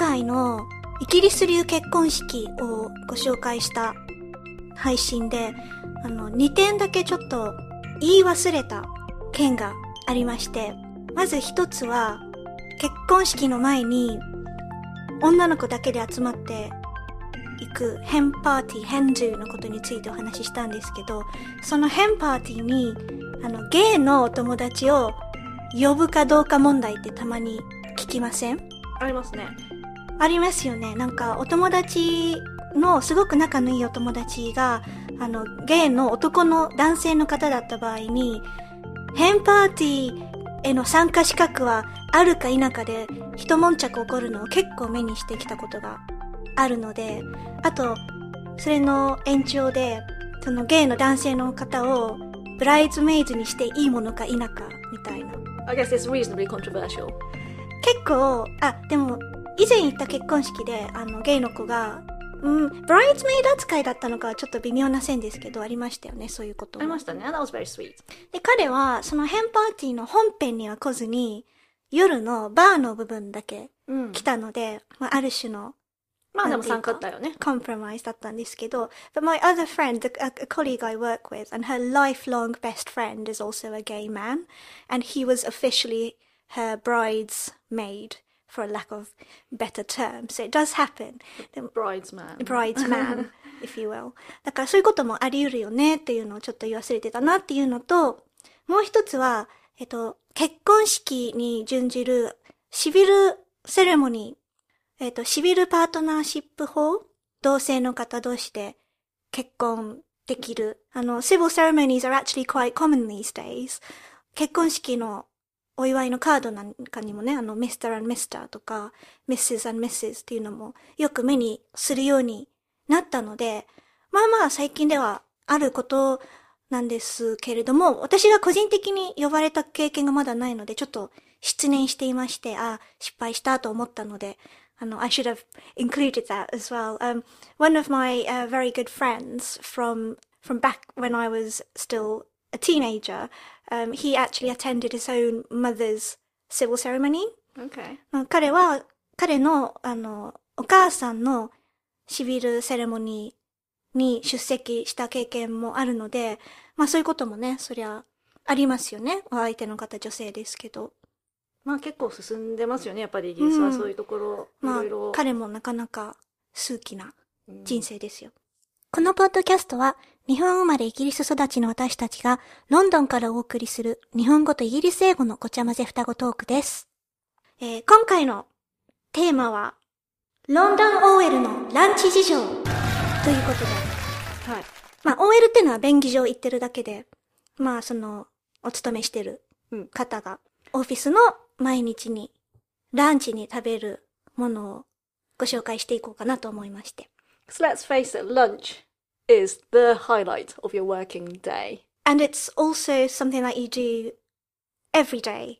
回のイギリス流結婚式をご紹介した配信で、2点だけちょっと言い忘れた件がありまして、まず一つは、結婚式の前に女の子だけで集まって行くhenパーティー、hen doのことについてお話ししたんですけど、そのhenパーティーに、ゲイのお友達を呼ぶかどうか問題ってたまに聞きません？ ありますね。 ありますよね。なんかお友達のすごく仲のいいお友達がゲイの男の男性の方だった場合にhenパーティーへの参加資格はあるか否かで一悶着起こるのを結構目にしてきたことがあるので、あとそれの延長でそのゲイの男性の方をブライズメイズにしていいものか否かみたいな。 I guess it's reasonably controversial. 結構でも以前行った結婚式でゲイの子がブライズメイド扱いだったのかはちょっと微妙な線ですけどありましたよね、そういうことも。 ありましたね。That was very sweet. で、彼はそのhenパーティーの本編には来ずに夜のバーの部分だけ来たので、ある種のまあでも参加だよね。 コンプロマイズだったんですけど、but my other friend, a colleague I work with, and her lifelong best friend is also a gay man, and he was officially her bridesmaid, for a lack of better term. So it does happen. Bridesman. Bridesman, if you will. だからそういうこともあり得るよねっていうのをちょっと言い忘れてたなっていうのと、もう一つは、結婚式に準じるシビルセレモニー、シビルパートナーシップ法、同性の方同士で結婚できる。civil ceremonies are actually quite common these days. 結婚式のお祝いのカードなんかにもね、Mr. and Mr. とか、Mrs. and Mrs. っていうのもよく目にするようになったので、まあ最近ではあることなんですけれども、私が個人的に呼ばれた経験がまだないので、ちょっと失念していまして、失敗したと思ったので、I should have included that as well. One of my very good friends from back when I was still a teenager, he actually attended his own mother's civil ceremony. Okay. 彼の、お母さんのシビルセレモニーに出席した経験もあるので、まあそういうこともね、そりゃありますよね。お相手の方女性ですけど。 まあ結構進んでますよね。やっぱりイギリスはそういうところ、いろいろ。 彼もなかなか数奇な人生ですよ。このポッドキャストは日本生まれイギリス育ちの私たちがロンドンからお送りする日本語とイギリス英語のごちゃ混ぜ双子トークです。今回のテーマはロンドン OL のランチ事情ということで。 はい。 まあ OL っていうのは便宜上言ってるだけで、まあお勤めしてる方がオフィスの毎日にランチに食べるものをご紹介していこうかなと思いまして。 So let's face it, lunch is the highlight of your working day. And it's also something that you do every day.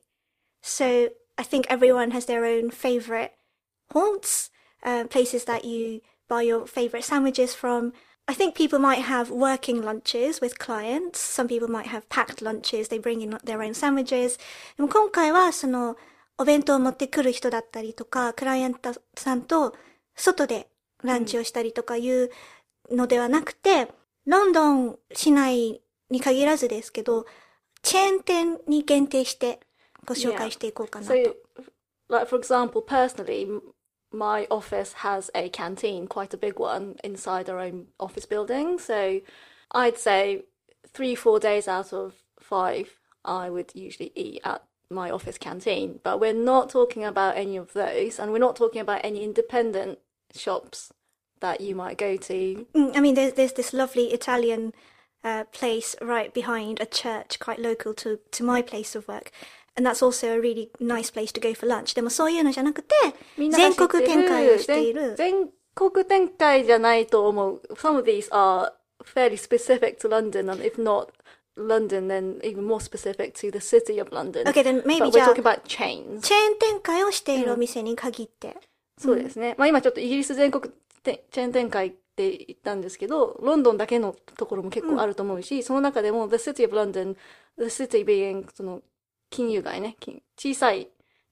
So I think everyone has their own favourite haunts, places that you buy your favourite sandwiches from. I think people might have working lunches with clients. Some people might have packed lunches. They bring in their own sandwiches. でも今回はお弁当を持ってくる人だったりとか、クライアントさんと外でランチをしたりとかいうのではなくて、ロンドン市内に限らずですけど、チェーン店に限定してご紹介していこうかなと。 So, like for example, personally, my office has a canteen, quite a big one, inside our own office building. So I'd say 3-4 days out of 5, I would usually eat at my office canteen. But we're not talking about any of those, and we're not talking about any independent shops that you might go to. I mean, there's this lovely Italian place right behind a church, quite local to my place of work. And that's also a really nice place to go for lunch. でもそういうのじゃなくて、全国展開をしている。 全国展開じゃないと思う。Some of these are fairly specific to London, and if not London, then even more specific to the city of London. Okay, then maybe But we're talking about chains. チェーン展開をしているお店に限って。 そうですね。まあ今ちょっとイギリス全国チェーン展開って言ったんですけど、ロンドンだけのところも結構あると思うし、その中でも The City of London, the city being その金融街ね、小さい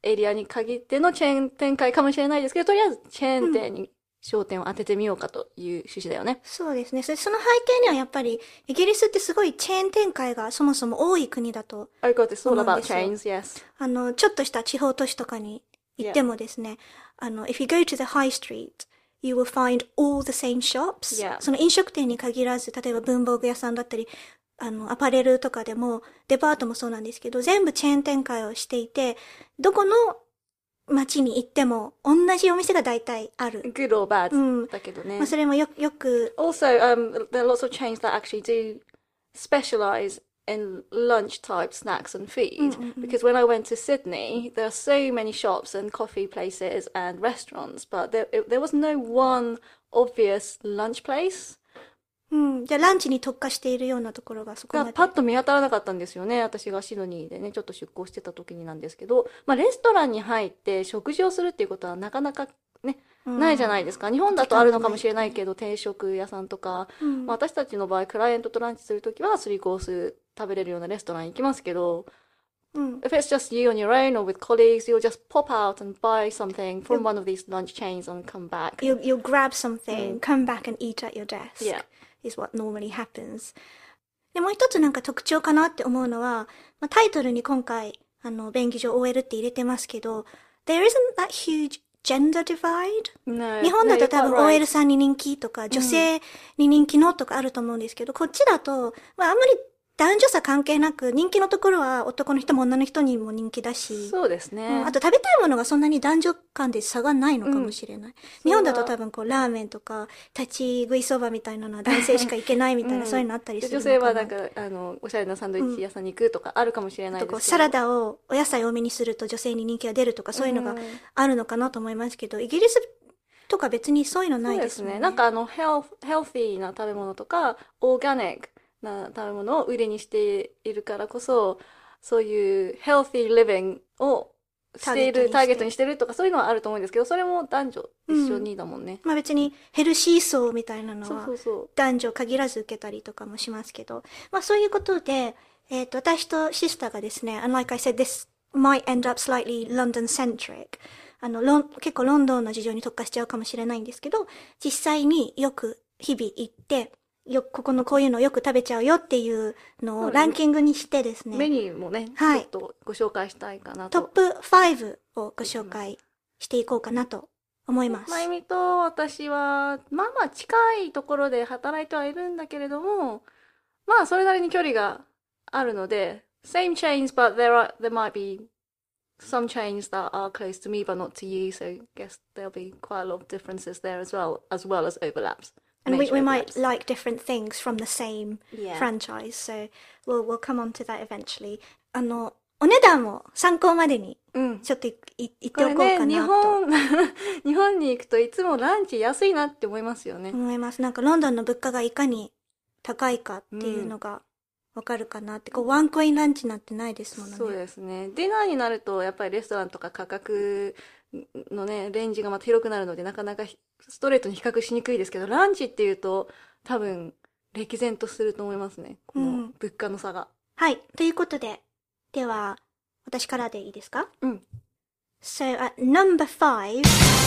エリアに限ってのチェーン展開かもしれないですけど、とりあえずチェーン店に焦点を当ててみようかという趣旨だよね。 そうですね。その背景にはやっぱり、イギリスってすごいチェーン展開がそもそも多い国だと I got this all 思うん about ですよ。 chains, yes. ちょっとした地方都市とかに行ってもですね、if you go to the high street, you will find all the same shops. Yeah. その飲食店に限らず、例えば文房具屋さんだったり、アパレルとかでも、デパートもそうなんですけど、全部チェーン展開をしていて、どこの街に行っても同じお店が大体ある。 Good or bad、 うん、 だけどね。 まあ、それもよく。 Also, there are lots of chains that actually do specialize in lunch type snacks and food. Because when I went to Sydney, there are so many shops and coffee places and restaurants, but there was no one obvious lunch place. うん。じゃあランチに特化しているようなところがそこまで。 パッと見当たらなかったんですよね。私がシドニーでね、ちょっと出向してた時になんですけど、まあレストランに入って食事をするっていうことはなかなかね、ないじゃないですか。日本だとあるのかもしれないけど、定食屋さんとか、まあ、私たちの場合、クライアントとランチするときは3コース食べれるようなレストラン行きますけど、If it's just you on your own or with colleagues, you'll just pop out and buy something from one of these lunch chains and come back. You'll grab something, come back and eat at your desk. Yeah. Is what normally happens. で、もう一つなんか特徴かなって思うのは、まあ、タイトルに今回、便宜上 OL って入れてますけど、There isn't that huge gender divide? No, 日本だと多分 no, you're quite right. OL さんに人気とか、女性に人気のとかあると思うんですけど、こっちだと、まあ、あんまり男女差関係なく、人気のところは男の人も女の人にも人気だし、 そうですね。 あと食べたいものがそんなに男女間で差がないのかもしれない。日本だと多分こうラーメンとか立ち食いそばみたいなのは男性しか行けないみたいな、そういうのあったりするのかな。 女性はなんかおしゃれなサンドイッチ屋さんに行くとかあるかもしれないですけど、 サラダをお野菜多めにすると女性に人気が出るとかそういうのがあるのかなと思いますけど、イギリスとか別にそういうのないですもんね。 そうですね。なんかヘルシーな食べ物とかオーガニックな食べ物を売りにしているからこそ、そういうヘルシーリビングをしている、ターゲットにしてるとかそういうのはあると思うんですけど、それも男女一緒にだもんね。 まあ別にヘルシー層みたいなのはそう男女限らず受けたりとかもしますけど、まあそういうことで、私とシスターがですね、like I said, this might end up slightly London-centric. 結構ロンドンの事情に特化しちゃうかもしれないんですけど、実際によく日々行って、ここのこういうのよく食べちゃうよっていうのをランキングにしてですね。 メニューもね、 はい、 ちょっとご紹介したいかなと。 トップ5をご紹介していこうかなと思います。 まゆみと私は、まあまあ近いところで働いてはいるんだけれども、まあそれなりに距離があるので、same chains, but there might be some chains that are close to me but not to you, so I guess there'll be quite a lot of differences there as well as overlaps.And we might like different things from the same franchise, so we'll come on to that eventually. お値段も参考までにちょっと言っておこうかなと。 日本に行くといつもランチ安いなって思いますよね。 思います。なんかロンドンの物価がいかに高いかっていうのがわかるかなって。ワンコインランチなんてないですもんね。 そうですね。ディナーになるとやっぱりレストランとか価格のね、レンジがまた広くなるのでなかなかストレートに比較しにくいですけど、ランチっていうと多分歴然とすると思いますね。この物価の差が。 はい。ということで、では、私からでいいですか？So, number 5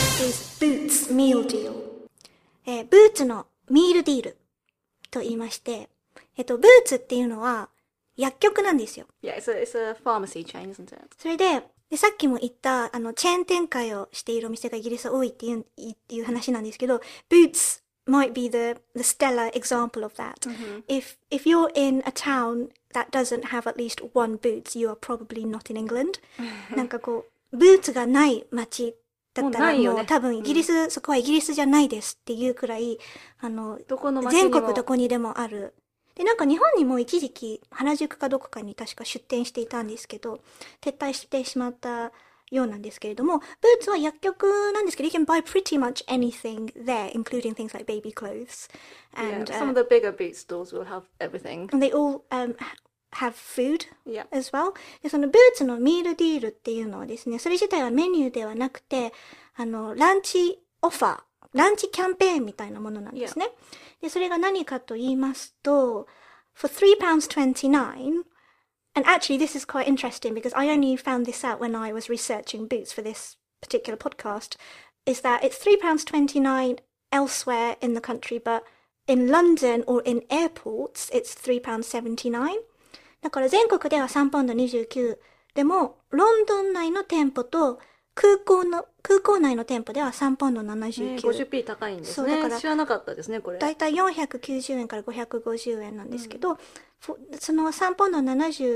is Boots Meal Deal. ブーツのミールディールと言いまして、ブーツっていうのは薬局なんですよ。 Yeah, it's a pharmacy chain, isn't it? それで、さっきも言った、チェーン展開をしているお店がイギリス多いっていう話なんですけど、Boots might be the stellar example of that. If you're in a town that doesn't have at least one Boots, you are probably not in England. なんかこう、ブーツがない街だったらもう多分イギリス、そこはイギリスじゃないですっていうくらい、全国どこにでもある。で、なんか日本にも一時期原宿かどこかに確か出店していたんですけど、撤退してしまったようなんですけれども、ブーツは薬局なんですけど、you can buy pretty much anything there, including things like baby clothes. And some of the bigger boot stores will have everything. And they all have food as well. で、そのブーツのミールディールっていうのはですね、それ自体はメニューではなくて、ランチオファー、ランチキャンペーンみたいなものなんですね。で、それが何かと言いますと、for £3.29, And actually, this is quite interesting because I only found this out when I was researching boots for this particular podcast, is that it's £3.29 elsewhere in the country, but in London or in airports, it's £3.79. だから全国では3ポンド29でも、ロンドン内の店舗と空港内の店舗では3ポンド79。 50p 高いんですね。だから知らなかったですね、これ。 だいたい490円から550円なんですけど、その3ポンド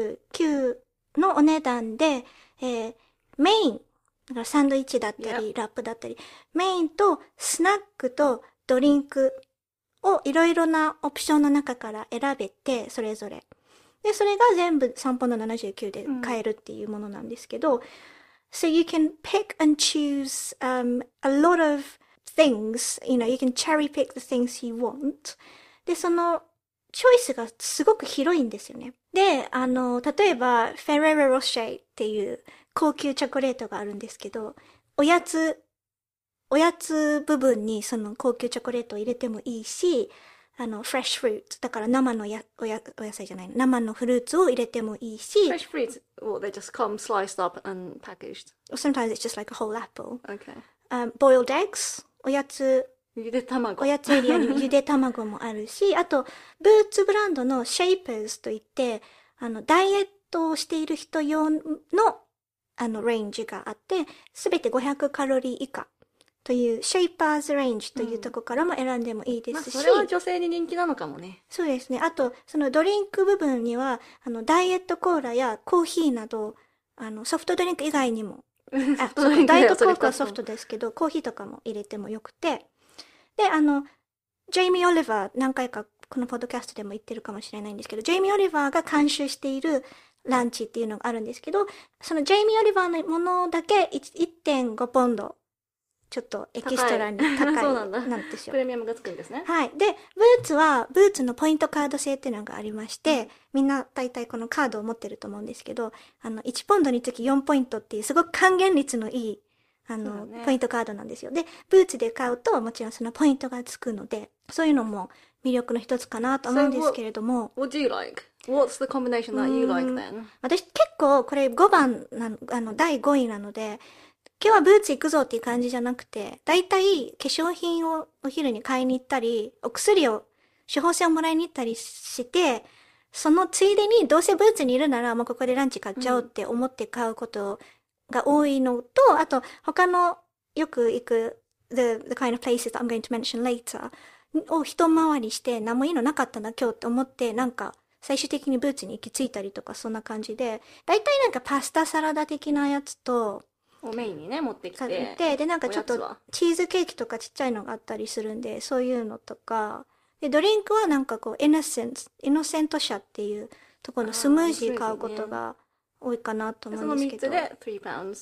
79のお値段で、メイン、だからサンドイッチだったり、ラップだったり、メインとスナックとドリンクをいろいろなオプションの中から選べて、それぞれ。で、それが全部3ポンド79で買えるっていうものなんですけど、So you can pick and choose a lot of things, you can cherry pick the things you want. で、そのチョイスがすごく広いんですよね。で、例えば、フェレロ・ロシェっていう高級チョコレートがあるんですけど、おやつ部分にその高級チョコレートを入れてもいいし、フレッシュフルーツ、だから生のお野菜じゃない、生のフルーツを入れてもいいし、 Fresh fruits, well, they just come sliced up and packaged. Sometimes it's just like a whole apple. Okay. Boiled eggs, おやつエリアにゆで卵もあるし、あと、ブーツブランドのシェイパーズといって、ダイエットをしている人用の、レンジがあって、すべて500カロリー以下というシェイパーズレンジというところからも選んでもいいですし、 それは女性に人気なのかもね。 そうですね。あと、そのドリンク部分には、ダイエットコーラやコーヒーなど、ソフトドリンク以外にも、ダイエットコークはソフトですけど、コーヒーとかも入れてもよくて、で、ジェイミー・オリバー、何回かこのポッドキャストでも言ってるかもしれないんですけど、ジェイミー・オリバーが監修しているランチっていうのがあるんですけど、そのジェイミー・オリバーのものだけ 1.5 ポンド、ちょっとエキストラに高いなんですよ。 プレミアムがつくんですね。 はい。で、ブーツのポイントカード制っていうのがありまして、みんな大体このカードを持ってると思うんですけど、1ポンドにつき4ポイントっていうすごく還元率のいい、ポイントカードなんですよ。で、ブーツで買うともちろんそのポイントがつくので、そういうのも魅力の一つかなと思うんですけれども。 What do you like? What's the combination that you like then? 私結構これ5番第5位なので、今日はブーツ行くぞっていう感じじゃなくて、だいたい化粧品をお昼に買いに行ったり、お薬を、処方箋をもらいに行ったりして、そのついでにどうせブーツにいるならもうここでランチ買っちゃおうって思って買うことが多いのと、あと他のよく行く the kind of places that I'm going to mention later を一回りして何もいいのなかったな今日って思ってなんか最終的にブーツに行き着いたりとかそんな感じで、だいたいなんかパスタサラダ的なやつと、 メインにね、持ってきて。 で、なんかちょっとチーズケーキとかちっちゃいのがあったりするんで、そういうのとか、で、ドリンクはなんかこう、イノセント社っていうところのスムージー買うことが多いかなと思うんですけど。 その3つで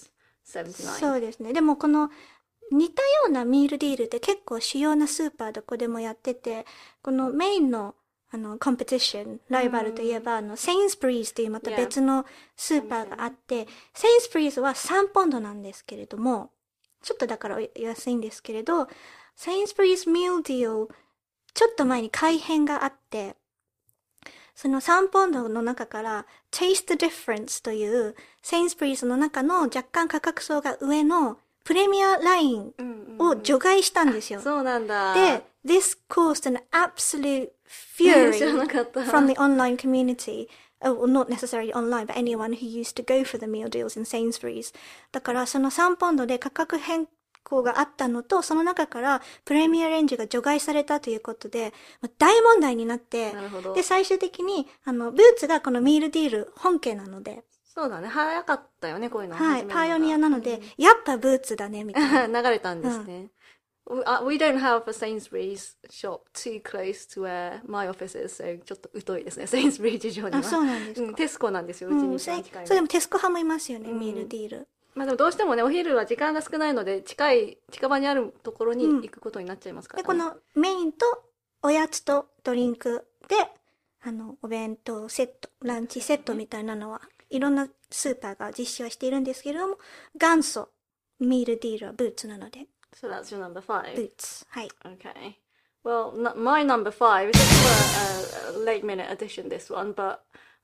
£3.79。 そうですね。でもこの似たようなミールディールって結構主要なスーパーどこでもやってて、このメインのコンペティション、ライバルといえば、セインスブリーズというまた別のスーパーがあって、セインスブリーズは3ポンドなんですけれども、ちょっとだから安いんですけれど、セインスブリーズミールディール、ちょっと前に改編があって、その3ポンドの中から、Taste the Difference という、セインスブリーズの中の若干価格層が上のプレミアラインを除外したんですよ。 そうなんだ。 で、This caused an absolute fury from the online community. Oh, not necessarily online, but anyone who used to go for the meal deals in Sainsbury's. だからその3ポンドで価格変更があったのと、その中からプレミアレンジが除外されたということで、大問題になって、で、最終的に、ブーツがこのミールディール本家なので、 そうだね。早かったよね、こういうの。 はい、パイオニアなので、やっぱブーツだね、みたいな。流れたんですね。We don't have a Sainsbury's shop too close to where my office is, so ちょっと疎いですね、Sainsbury's 事情には。 あ、そうなんですか。 テスコなんですよ、うちに近い。 そうでもテスコ派もいますよね、ミールディール。 まあでもどうしてもね、お昼は時間が少ないので、近場にあるところに行くことになっちゃいますからね。 で、このメインとおやつとドリンクで、お弁当セット、ランチセットみたいなのは、いろんなスーパーが実施はしているんですけれども、元祖ミールディールはブーツなので。 So that's your number 5? Boots, はい。 Okay. Well, my number 5 is a late minute addition, this one, but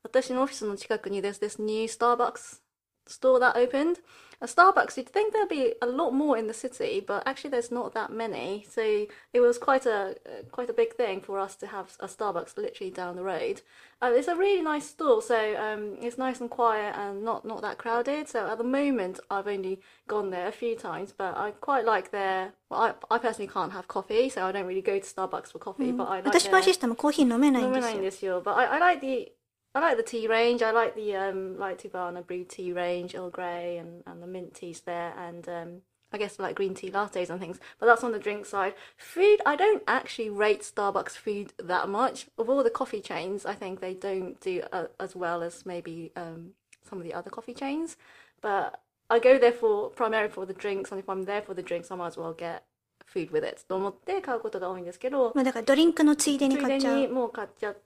私のオフィスの近くに there's this new Starbucks store that opened. A Starbucks, you'd think there'd be a lot more in the city, but actually there's not that many. So it was quite a big thing for us to have a Starbucks literally down the road. It's a really nice store, so it's nice and quiet and not that crowded. So at the moment, I've only gone there a few times, but I quite like their. Well, I personally can't have coffee, so I don't really go to Starbucks for coffee. But I like 私のアシスタントもコーヒー飲めないんですよ。 飲めないんですよ。But I like the tea range. I like the like Tubana brewed tea range, Earl Grey, and the mint teas there, and I guess like green tea lattes and things. But that's on the drink side. Food, I don't actually rate Starbucks food that much. Of all the coffee chains, I think they don't do as well as maybe some of the other coffee chains. But I go there primarily for the drinks, and if I'm there for the drinks, I might as well get food with it と思って買うことが多いんですけど、 まあだからドリンクのついでに買っちゃう。 ついでにもう買っちゃって。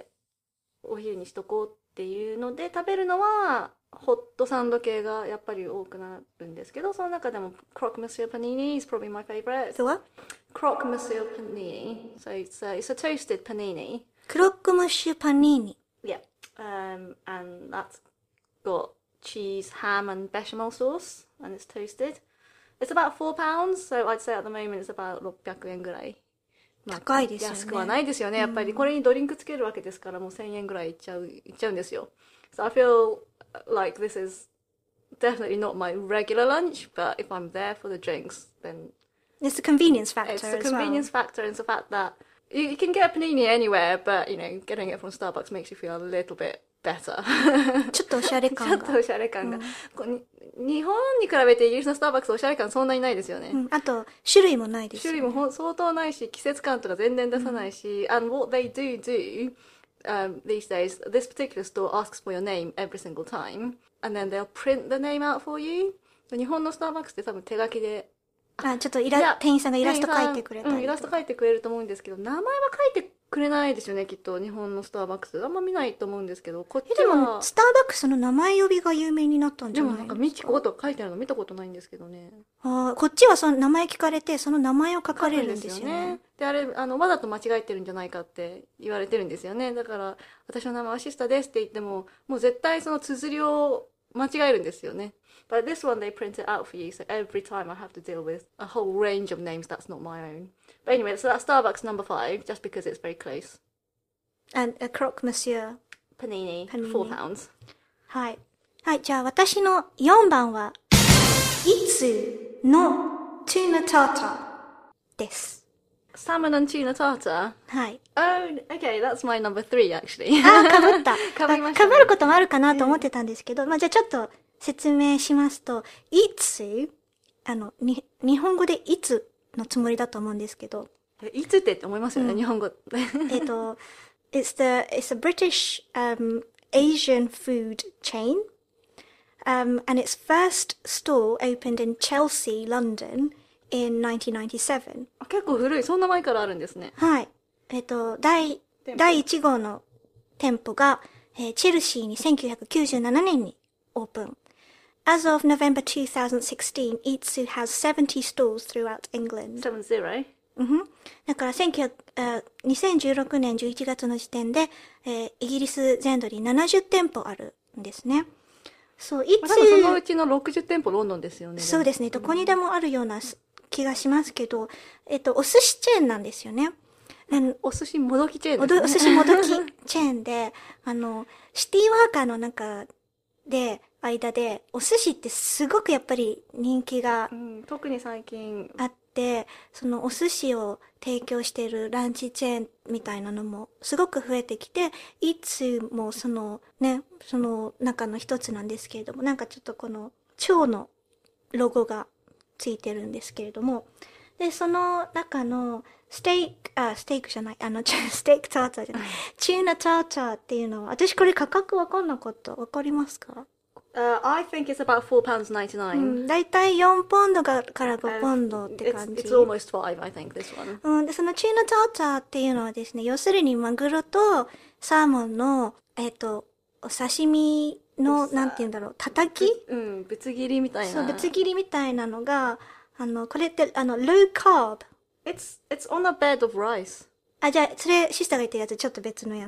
お昼にしとこうっていうので食べるのはホットサンド系がやっぱり多くなるんですけど、その中でも Croque Monsieur Panini is probably my favorite. The what? Croque Monsieur Panini. So it's a toasted panini. Croque Monsieur Panini. Yeah. And that's got cheese, ham and bechamel sauce and it's toasted. It's about £4, so I'd say at the moment it's about 600円ぐらい。 高いですよね。 安くはないですよね。やっぱりこれにドリンクつけるわけですからもう1000円ぐらいいっちゃうんですよ。So I feel like this is definitely not my regular lunch, but if I'm there for the drinks, then it's a convenience factor. It's the convenience factor and the fact that you can get a panini anywhere, but you know, getting it from Starbucks makes you feel a little bit better. ちょっとおしゃれ感が。 ちょっとおしゃれ感が。日本に比べてイギリスのスターバックスおしゃれ感そんなにないですよね。 あと種類もないです。 種類も相当ないし季節感とか全然出さないし、and what they do these days, this particular store asks for your name every single time, and then they'll print the name out for you. 日本のスターバックスって多分手書きで。 ちょっと店員さんがイラスト描いてくれたり、 イラスト描いてくれると思うんですけど、名前は書いてくれないですよね、きっと日本のスターバックスあんま見ないと思うんですけど、こっちはでもスターバックスの名前呼びが有名になったんじゃないですか。 でもなんかミチコと書いてあるの見たことないんですけどね。 こっちはその名前聞かれてその名前を書かれるんですよね。 であれわざと間違えてるんじゃないかって言われてるんですよね。だから私の名前はシスタですって言ってももう絶対その綴りを間違えるんですよね。But this one they print it out for you, so every time I have to deal with a whole range of names that's not my own. But anyway, so that's Starbucks number 5, just because it's very close. And a Croque Monsieur Panini, £4. はい。はい、じゃあ私の4番は、いつのトゥーナターターです。 Salmon and tuna tartar? はい。 Oh, okay, that's my number 3 actually. かぶった。 かぶりましたね。 かぶることもあるかなと思ってたんですけど、まあじゃあちょっと説明しますと、いつ、日本語でいつのつもりだと思うんですけど。 いつって思いますよね、日本語。 It's a British Asian food chain, and its first store opened in Chelsea, London, in 1997. 結構古い、そんな前からあるんですね。 はい。第1号の店舗が、チェルシーに1997年にオープン。As of November 2016, Itsu has 70 stores throughout England. 70? だから2016年11月の時点で、イギリス全土に70店舗あるんですね。そう、 多分そのうちの60店舗ロンドンですよね。 そうですね。どこにでもあるような気がしますけど、お寿司チェーンなんですよね。 お寿司もどきチェーンですね。 お寿司もどきチェーンで、シティワーカーの中で、間で、お寿司ってすごくやっぱり人気が、 特に最近あって、そのお寿司を提供しているランチチェーンみたいなのもすごく増えてきて、いつもその中の一つなんですけれども、なんかちょっとこの蝶のロゴがついてるんですけれども、で、その中のステークじゃない、ステークターターじゃない、チューナターターっていうのは、私これ価格わかんなかった。わかりますか ？I think it's about £4.99. だいたい4ポンドから5ポンドって感じ。 It's almost 5, I think, this one. で、そのチーナターターっていうのはですね、要するにマグロとサーモンの、お刺身の、なんて言うんだろう、叩き？ ぶつ切りみたいな。 そう、ぶつ切りみたいなのが、これって、low carb. It's on a bed of rice. じゃあ、それ、シスターが言ってるやつ、ちょっと別のやつ。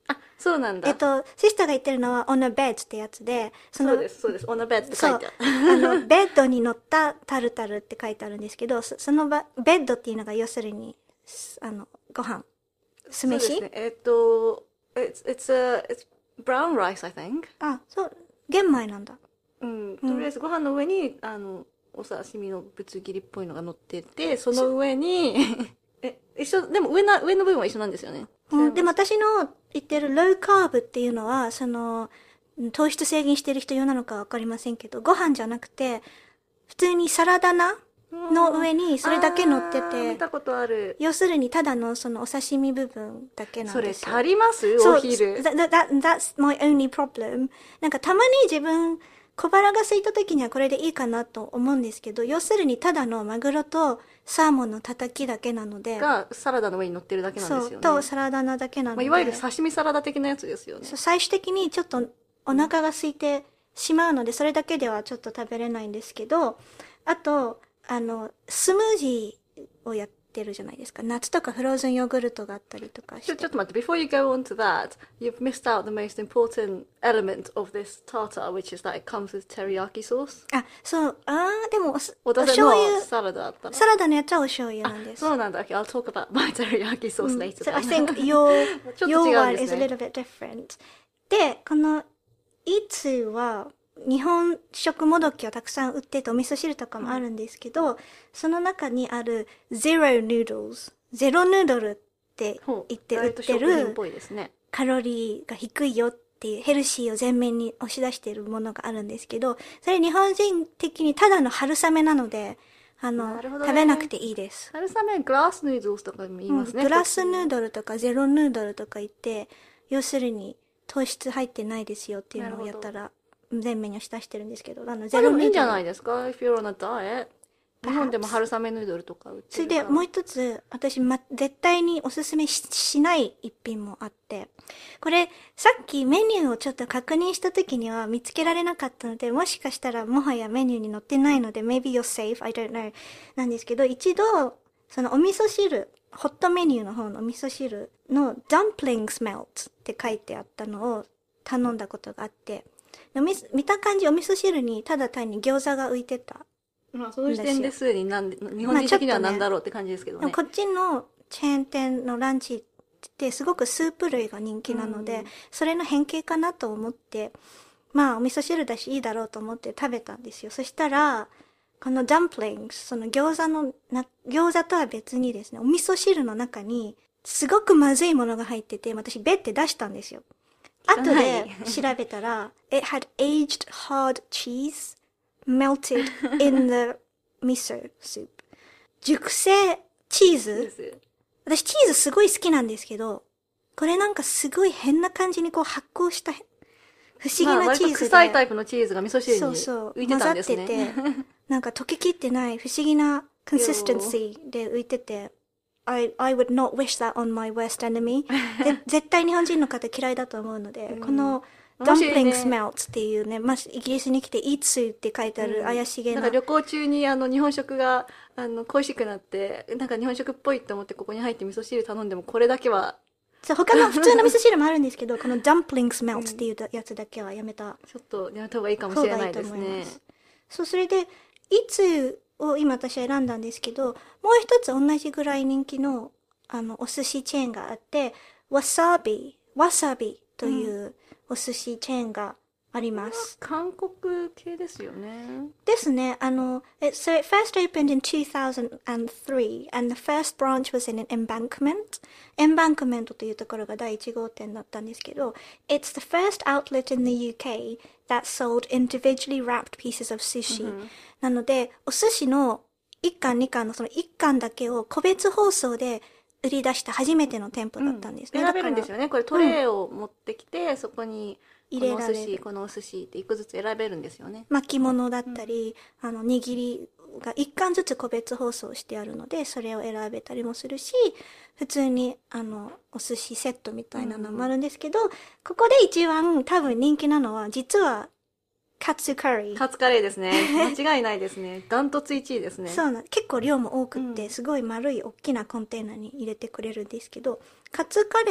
あ、そうなんだ。 シスターが言ってるのは on a bed ってやつで、 そうです、そうです。on a bed って書いてある。 ベッドに乗ったタルタルって書いてあるんですけど、そのベッドっていうのが要するに、ご飯。酢飯。 そうですね。it's brown rice, I think. あ、そう、玄米なんだ。 うん。とりあえずご飯の上に、お刺身のぶつ切りっぽいのが乗ってて、その上に一緒、でも上の部分は一緒なんですよね。 でも私の言ってるローカーブっていうのは、糖質制限してる人用なのかわかりませんけど、ご飯じゃなくて、普通にサラダ菜の上にそれだけ乗ってて、 見たことある。 要するにただのそのお刺身部分だけなんですよ。 それ足りますお昼。 That's my only problem. なんかたまに自分、小腹が空いた時にはこれでいいかなと思うんですけど、要するにただのマグロとサーモンのたたきだけなので。 がサラダの上に乗ってるだけなんですよね。 そう、とサラダ菜だけなので。 いわゆる刺身サラダ的なやつですよね。 最終的にちょっとお腹が空いてしまうので、それだけではちょっと食べれないんですけど、あと、スムージーをやってるじゃないですか。夏とかフローズンヨーグルトがあったりとかして。 ちょっと待って、before you go on to that, you've missed out the most important element of this tartar, which is that it comes with teriyaki sauce. あ、そう、でも、 お醤油。サラダだったら。 サラダのやつはお醤油なんです。 そうなんだ。Okay, I'll talk about my teriyaki sauce later. So I think your one is a little bit different. で、この、いつは、日本食もどきをたくさん売っててお味噌汁とかもあるんですけど、その中にあるゼロヌードルズ、ゼロヌードルって言って売ってるカロリーが低いよっていうヘルシーを前面に押し出しているものがあるんですけど、それ日本人的にただの春雨なので、食べなくていいです。 春雨グラスヌードルとかも言いますね。 グラスヌードルとかゼロヌードルとか言って、要するに糖質入ってないですよっていうのをやったら、全面に押し出してるんですけど、 ゼロいいんじゃないですか if you're on a diet. 日本でも春雨ヌードルとか売ってるから。 それでもう一つ、私、絶対におすすめ しない一品もあって、これ、さっきメニューをちょっと確認した時には見つけられなかったので、もしかしたらもはやメニューに載ってないので、maybe you're safe, I don't know. なんですけど、一度、そのお味噌汁、ホットメニューの方のお味噌汁の dumplings melt って書いてあったのを頼んだことがあって、見た感じお味噌汁にただ単に餃子が浮いてた。 まあ、その時点ですでに日本人的には何だろうって感じですけどね。 こっちのチェーン店のランチってすごくスープ類が人気なので、それの変形かなと思って、まあお味噌汁だしいいだろうと思って食べたんですよ。そしたら、このダンプリングス、その餃子とは別にですね、お味噌汁の中にすごくまずいものが入ってて、私ベッて出したんですよ。後で調べたら、it had aged hard cheese melted in the miso soup. 熟成チーズ私チーズすごい好きなんですけど、これなんかすごい変な感じにこう発酵した不思議なチーズで。割と臭いタイプのチーズが味噌汁に浮いてたんですね。 混ざってて、なんか溶けきってない不思議なコンシステンシーで浮いてて、I would not wish that on my worst enemy. 絶対日本人の方嫌いだと思うので、この dumplings melt っていうね、イギリスに来て eat soup って書いてある怪しげな。 なんか旅行中に日本食が恋しくなって、なんか日本食っぽいって思ってここに入って味噌汁頼んでもこれだけは。 そう、他の普通の味噌汁もあるんですけど、この dumplings melt っていうやつだけはやめた。 ちょっとやめた方がいいかもしれないですね。 そう、それで、いつを今私は選んだんですけど、もう一つ同じぐらい人気の、お寿司チェーンがあって、わさびというお寿司チェーンがあります。 韓国系ですよね。 ですね。so it first opened in 2003 and the first branch was in an embankment. Embankment というところが第1号店だったんですけど、it's the first outlet in the UK that sold individually wrapped pieces of sushi. なので、お寿司の1貫2貫のその1貫だけを個別包装で売り出した初めての店舗だったんですね。 選べるんですよね。これトレイを持ってきて、そこにこのお寿司、このお寿司って一個ずつ選べるんですよね。 巻物だったり、握りが一貫ずつ個別包装してあるので、それを選べたりもするし、普通にお寿司セットみたいなのもあるんですけど、ここで一番多分人気なのは、実はカツカレー。 カツカレーですね。間違いないですね。ダントツ1位ですね。 そうなん、結構量も多くって、すごい丸い大きなコンテナに入れてくれるんですけど、カツカレー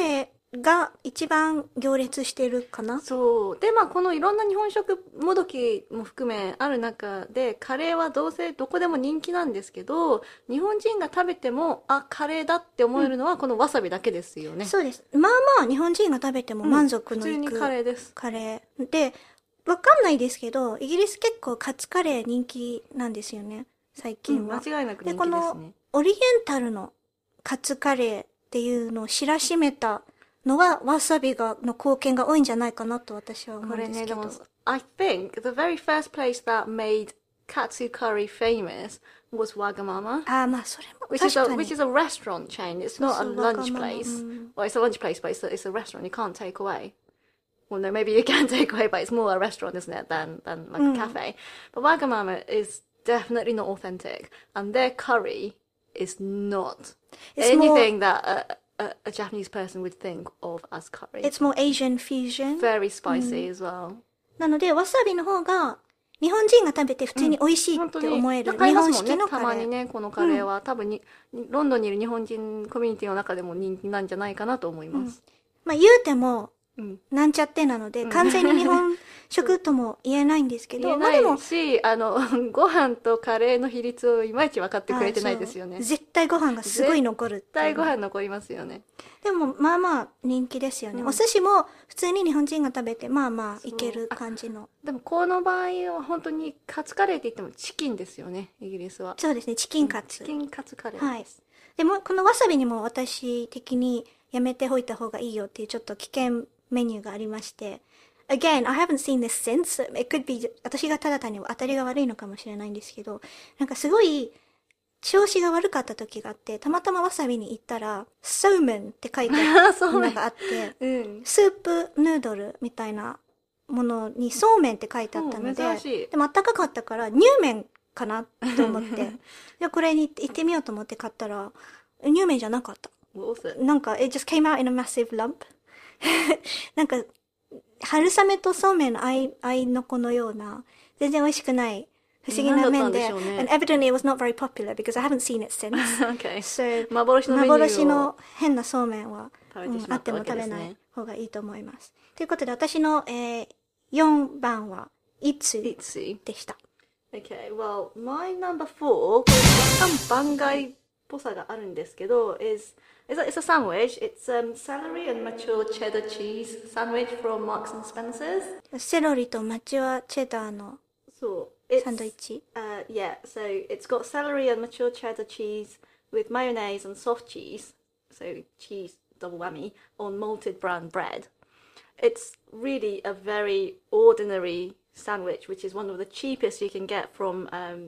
が一番行列してるかな。 そう。で、まあ、このいろんな日本食もどきも含めある中で、カレーはどうせどこでも人気なんですけど、日本人が食べても、あ、カレーだって思えるのはこのわさびだけですよね。 そうです。まあまあ日本人が食べても満足のいく、 普通にカレーです。 カレー。で、わかんないですけど、イギリス結構カツカレー人気なんですよね。最近は。 間違いなく人気ですね。 で、このオリエンタルのカツカレーっていうのを知らしめたのはわさびの貢献が多いんじゃないかなと私は思うんですけど。 これね、でも、I think the very first place that made katsu curry famous was Wagamama. ああ、まあそれも Which 確かに。 is a restaurant chain. It's not a lunch place. Well, it's a lunch place, but it's a restaurant. You can't take away. Well, no, maybe you can take away, but it's more a restaurant, isn't it, than like a cafe. But Wagamama is definitely not authentic. And their curry is not anything that a Japanese person would think of as curry. It's more Asian fusion. Very spicy as well. なので、わさびの方が日本人が食べて普通に美味しいって思える日本式のカレー。 たまにね、このカレーは、多分にロンドンにいる日本人コミュニティの中でも人気なんじゃないかなと思います。 まあ言うても、なんちゃってなので、完全に日本食とも言えないんですけど、 言えないし、ご飯とカレーの比率をいまいち分かってくれてないですよね。 絶対ご飯がすごい残る。絶対ご飯残りますよね。 でも、まあまあ人気ですよね。お寿司も普通に日本人が食べて、まあまあいける感じの。 でも、この場合は本当にカツカレーって言ってもチキンですよね、イギリスは。 そうですね、チキンカツ。 チキンカツカレー。 はい。でも、このわさびにも私的にやめておいた方がいいよっていうちょっと危険メニューがありまして。Again, I haven't seen this since. It could be 私がただ単に当たりが悪いのかもしれないんですけど、なんかすごい調子が悪かった時があって、たまたまわさびに行ったら、そうめんって書いてあるのがあって、スープヌードルみたいなものにそうめんって書いてあったので、でもあったかかったから乳麺かなと思って、でこれに行ってみようと思って買ったら、乳麺じゃなかった。なんか、it just came out in a massive lump. なんか、春雨とそうめんの合いの子のような、全然美味しくない不思議な麺で、and evidently it was not very popular because I haven't seen it since. Okay. So, 幻の変なそうめんは、あっても食べない方がいいと思います。ということで、私の、4番は、いつでした。 Okay, well, my number 4, これ若干番外っぽさがあるんですけど、it's a sandwich. It's celery and mature cheddar cheese sandwich from Marks and Spencer's. セロリとマチュアチェダーのサンドイッチ。 Yeah, so it's got celery and mature cheddar cheese with mayonnaise and soft cheese, so cheese double whammy, on malted brown bread. It's really a very ordinary sandwich, which is one of the cheapest you can get from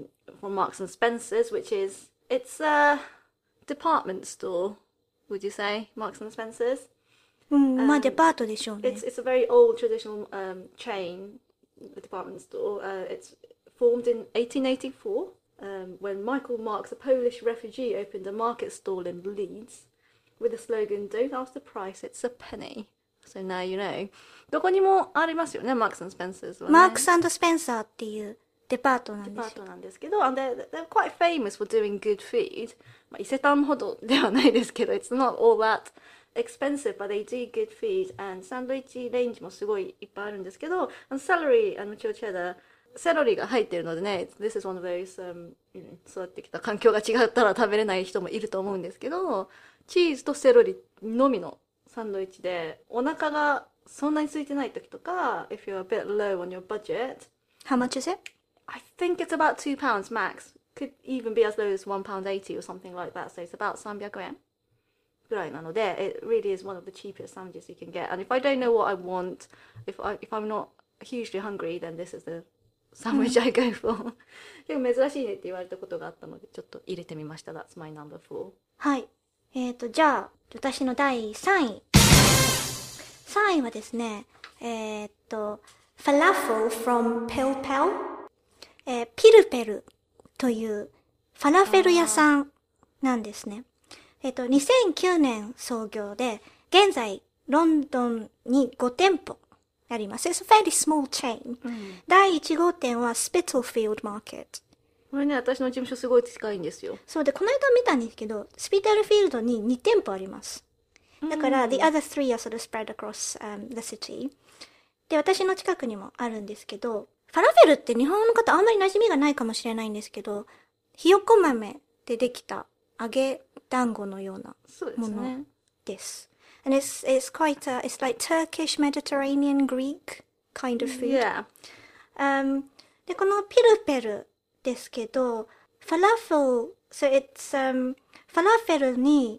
Marks and Spencer's, it's a department store.Would you say Marks and Spencer's? まあデパートでしょうね。 It's a very old traditional chain, a department store. It's formed in 1884 when Michael Marks, a Polish refugee, opened a market stall in Leeds with the slogan, "Don't ask the price, it's a penny." So now you know. どこにもありますよね、Marks and Spencer's はね。 マークス&スペンサーっていうデパートなんですよ。 デパートなんですけど、and they're quite famous for doing good food. まあ、伊勢丹ほどではないですけど、it's not all that expensive, but they do good food. And サンドイッチレンジもすごいいっぱいあるんですけど、celery and mature cheddar、セロリが入ってるのでね、this is one of those, 育ってきた環境が違ったら食べれない人もいると思うんですけど、チーズとセロリのみのサンドイッチで、お腹がそんなに空いてない時とか、if you're a bit low on your budget. How much is it?I think it's about £2 max. Could even be as low as £1.80 or something like that. So it's about 300円ぐらいなので、it really is one of the cheapest sandwiches you can get. And if I don't know what I want, if I'm not hugely hungry, then this is the sandwich I go for. でも珍しいねって言われたことがあったので、ちょっと入れてみました。That's my number 4. はい。じゃあ、私の第3位。3位はですね、Falafel from Pel Pel。ピルペルというファラフェル屋さんなんですね。2009年創業で、現在ロンドンに5店舗あります。It's a fairly small chain、第1号店は Spitalfield Market。 これね、私の事務所すごい近いんですよ。 そうで、この間見たんですけど、スピタルフィールドに2店舗あります。 だから、the other three are sort of spread across、the city. で、私の近くにもあるんですけど、ファラフェルって日本の方あんまり馴染みがないかもしれないんですけど、ひよこ豆でできた揚げ団子のようなものです。And it's it's like Turkish, Mediterranean, Greek kind of food. Yeah. で、このピルペルですけど、ファラフェル、so it's、ファラフェルに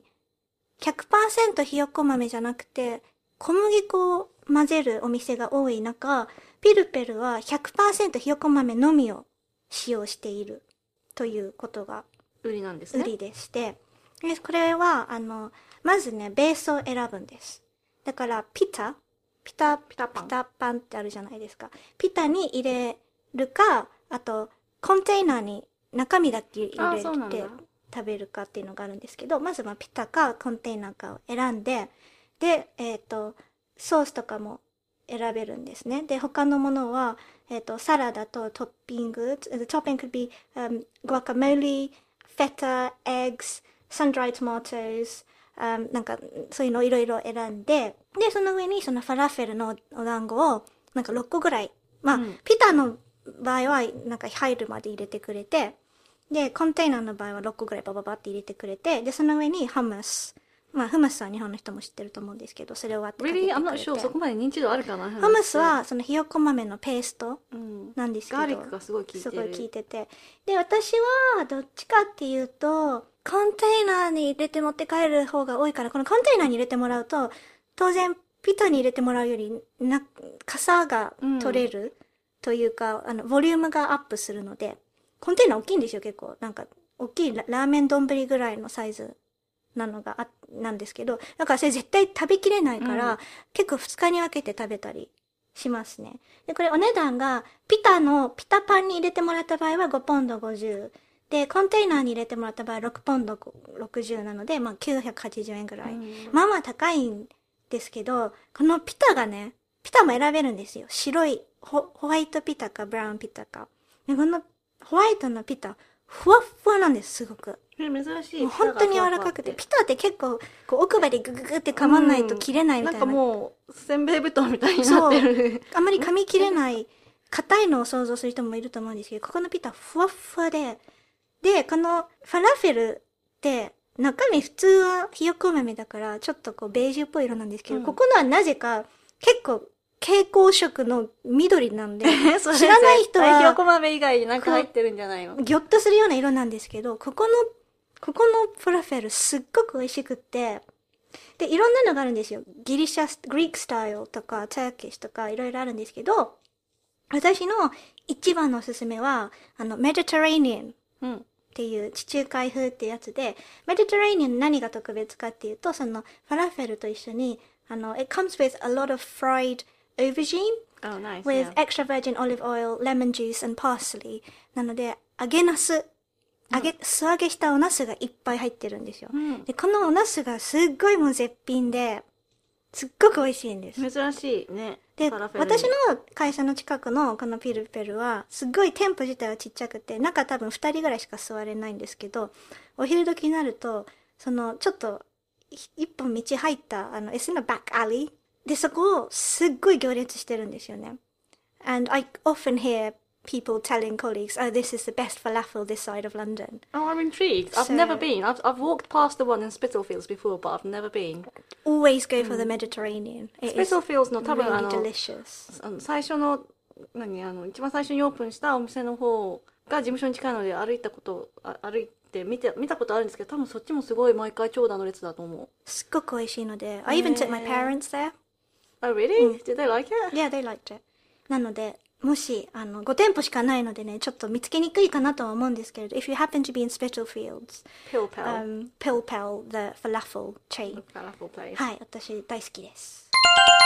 100% ひよこ豆じゃなくて、小麦粉を混ぜるお店が多い中、ピルペルは 100% ひよこ豆のみを使用しているということが売りなんですね。 売りでして、これは、まずね、ベースを選ぶんです。だから、ピタパンってあるじゃないですか。ピタに入れるか、あと、コンテイナーに中身だけ入れて食べるかっていうのがあるんですけど、まずはピタかコンテイナーかを選んで、で、ソースとかも選べるんですね。で、他のものは、サラダとトッピング、the topping could be、guacamole, feta, eggs, sun-dried tomatoes, なんか、そういうのをいろいろ選んで、で、その上にそのファラフェルのお団子を、なんか6個ぐらい、まあ、ピタの場合は、なんか入るまで入れてくれて、で、コンテイナーの場合は6個ぐらいバババって入れてくれて、で、その上にハムス。まあ、フムスは日本の人も知ってると思うんですけど、それを割ってかけてくれて。 Really? I'm not sure. そこまで認知度あるかな。 ハムスは、そのひよこ豆のペーストなんですけど、 ガーリックがすごい効いてる。 すごい効いてて。で、私は、どっちかっていうと、コンテイナーに入れて持って帰る方が多いから、このコンテイナーに入れてもらうと、当然、ピタに入れてもらうより、傘が取れるというか、ボリュームがアップするので、コンテイナー大きいんですよ、結構。なんか、大きいラーメン丼ぐらいのサイズなのがなんですけど、だからそれ絶対食べきれないから、結構2日に分けて食べたりしますね。で、これお値段が、ピタパンに入れてもらった場合は5ポンド50。で、コンテイナーに入れてもらった場合は6ポンド60なので、まあ980円ぐらい。まあまあ高いんですけど、このピタがね、ピタも選べるんですよ。白い、ホワイトピタかブラウンピタか。で、このホワイトのピタ、ふわっふわなんです、すごく。 珍しい。 本当に柔らかくて。ピタって結構、こう奥歯でグググって噛まないと切れないみたいな。 なんかもう、せんべい布団みたいになってる。 そう。あんまり噛み切れない、硬いのを想像する人もいると思うんですけど、ここのピタふわっふわで、で、このファラフェルって、中身普通はひよこ豆だから、ちょっとこうベージュっぽい色なんですけど、ここのはなぜか、結構、蛍光色の緑なんで、知らない人は、 ひよこ豆以外になんか入ってるんじゃないの？ ギョッとするような色なんですけど、ここのファラフェルすっごく美味しくって、で、いろんなのがあるんですよ。グリークスタイルとか、ターキッシュとか、いろいろあるんですけど、私の一番のおすすめは、メディタレーニアンっていう地中海風ってやつで、メディタレーニアン何が特別かっていうと、そのファラフェルと一緒に、it comes with a lot of fried aubergine Oh, nice, with yeah. extra virgin olive oil, lemon juice and parsley. なので、揚げナス、素揚げしたおナスがいっぱい入ってるんですよ。で、このおナスがすっごいもう絶品で、すっごく美味しいんです。 珍しいね。 で、私の会社の近くのこのピルペルは、すっごい店舗自体はちっちゃくて、中多分2人ぐらいしか座れないんですけど、お昼時になると、ちょっと、一本道入った、it's in a back alley。で、そこをすっごい行列してるんですよね。And I often hear people telling colleagues, oh, this is the best falafel this side of London. Oh, I'm intrigued. I've never been. I've walked past the one in Spitalfields before, but I've never been. Always go for the Mediterranean. It is Spitalfields の多分 really delicious. 最初の一番最初にオープンしたお店の方が事務所に近いので歩いて見たことあるんですけど、多分そっちもすごい毎回長蛇の列だと思う。 すっごく美味しいので、I even took my parents there. Oh, really? Did they like it? Yeah, they liked it. なので、もし、5店舗しかないのでね、ちょっと見つけにくいかなとは思うんですけれど、if you happen to be in Spitalfields, Pilpel. Pilpel, the falafel chain. Falafel place. はい、私大好きです。